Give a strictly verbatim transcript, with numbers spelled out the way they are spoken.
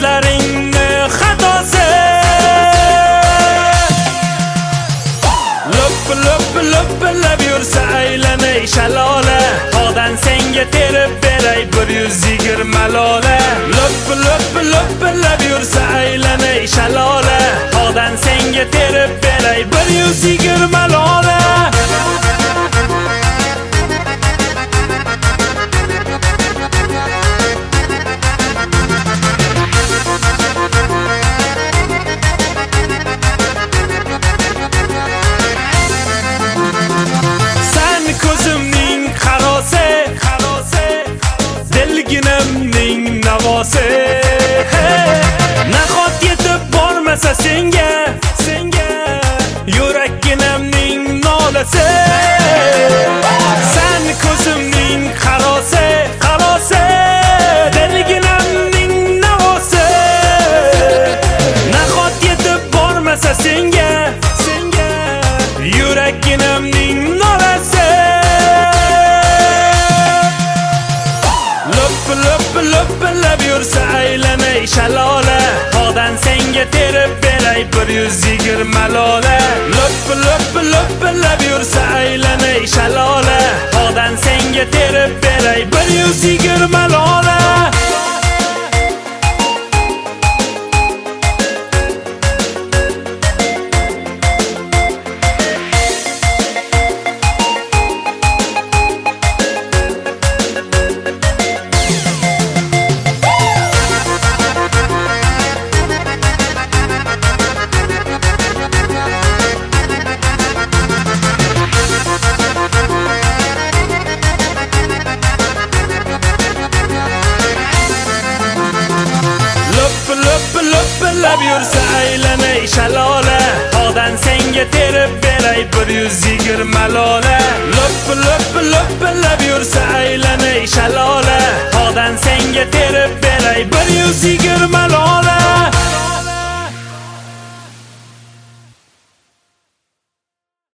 ko'zlaringni xatosi. Lop lop lopillab yursa aylanay shalola, tog'dan senga terib beray bir yuz yigirma lola. Lop lop lopillab yursa aylanay shalola, tog'dan senga terib beray bir yuz yigirma lola. Dilginamning navosi, nahot yetib bormasa senga, senga yurakginamning nolasi. Sen ko'zimning qarosi, qarosi, dilginamning navosi, nahot yetib bormasa senga, senga yurakginamning nolasi. Lop lopillab yursa aylanay shalola, tog'dan senga terib beray bir yuz yigirma lola. Lop lop lopillab yursa aylanay shalola, tog'dan senga terib beray bir yuz yigirma lola. Lopillab yursa aylanay shalola, tog'dan senga terib beray bir yuz yigirma lola. Lop lop lopillab yursa aylanay shalola, tog'dan senga terib beray bir yuz yigirma